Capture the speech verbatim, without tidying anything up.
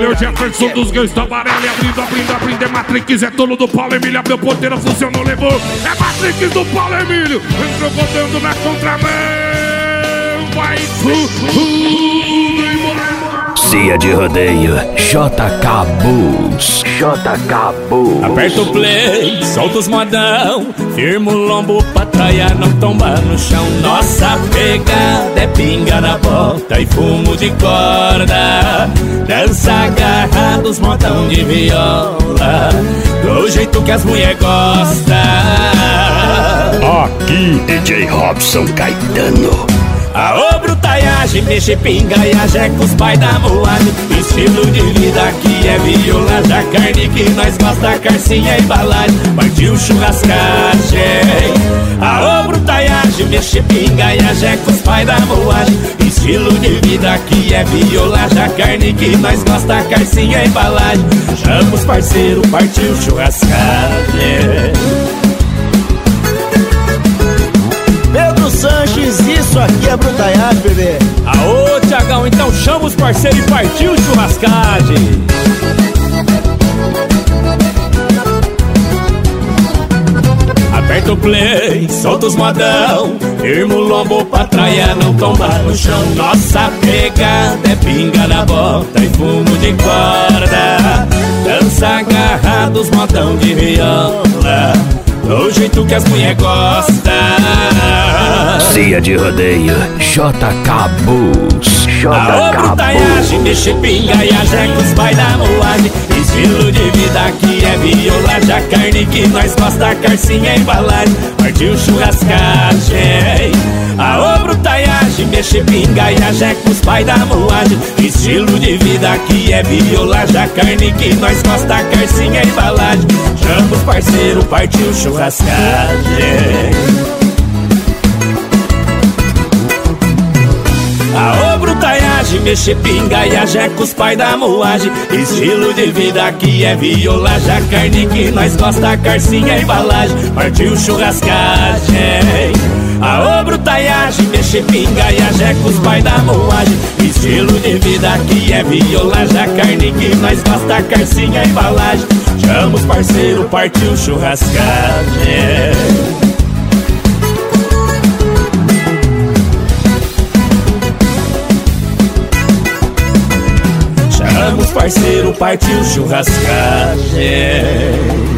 Ele é o Jefferson dos gangsta amarelo. Abrindo, abrindo, abrindo. É Matrix, é dono do Paulo Emílio. Abriu porteira, funcionou, levou. É Matrix do Paulo Emílio. Entrou botando na contramão. Vai tudo embora. Cia de rodeio, J K Bulls. J K Bulls. Aperta o play, solta os modão. Firma o lombo pra traia não tombar no chão. Nossa pegada é pinga na bota e fumo de corda. Dança agarrados, modão de viola, do jeito que as mulher gostam. Aqui, D J Robson Caetano. Aô, brutaiagem, mexe pinga e ajeca os pai da moagem. Estilo de vida aqui é viola, já carne que nós gosta, carcinha e embalagem. Partiu churrascagem. Aô, brutaiagem, mexe pinga e ajeca os pai da moagem. Estilo de vida aqui é viola, já carne que nós gosta, carcinha e embalagem. Chama os parceiro, partiu churrascagem. Pedro Sanches, isso aqui é brutaiagem, bebê. Aô, Tiagão, então chama os parceiros e partiu churrascagem. Aperta o play, solta os modão. Firma o lombo pra traia não tombar no chão. Nossa pegada é pinga na bota e fumo de corda. Dança agarrados, modão de viola, do jeito que as mulher gostam. Cia de rodeio, J K Bulls. Aô, brutaiagem, mexe pinga e ajeca os pai da moagem. Estilo de vida aqui é viola, já carne que nós gosta, carcinha e embalagem. Partiu churrascagem. Aô, brutaiagem, mexe pinga e ajeca os pai da moagem. Estilo de vida aqui é viola, já carne que nós gosta, carcinha e embalagem. Chama os parceiro, partiu churrascagem. Aô, brutaiagem, mexe pinga e ajeca os pai da moagem. Estilo de vida aqui é viola, já carne que nós gosta, carcinha e embalagem. Partiu churrascagem. Aô, brutaiagem, mexe pinga e ajeca os pai da moagem. Estilo de vida aqui é viola, já carne que nós gosta, carcinha e embalagem. Chama os parceiro, partiu churrascagem. Chama os parceiro, partiu churrascagem.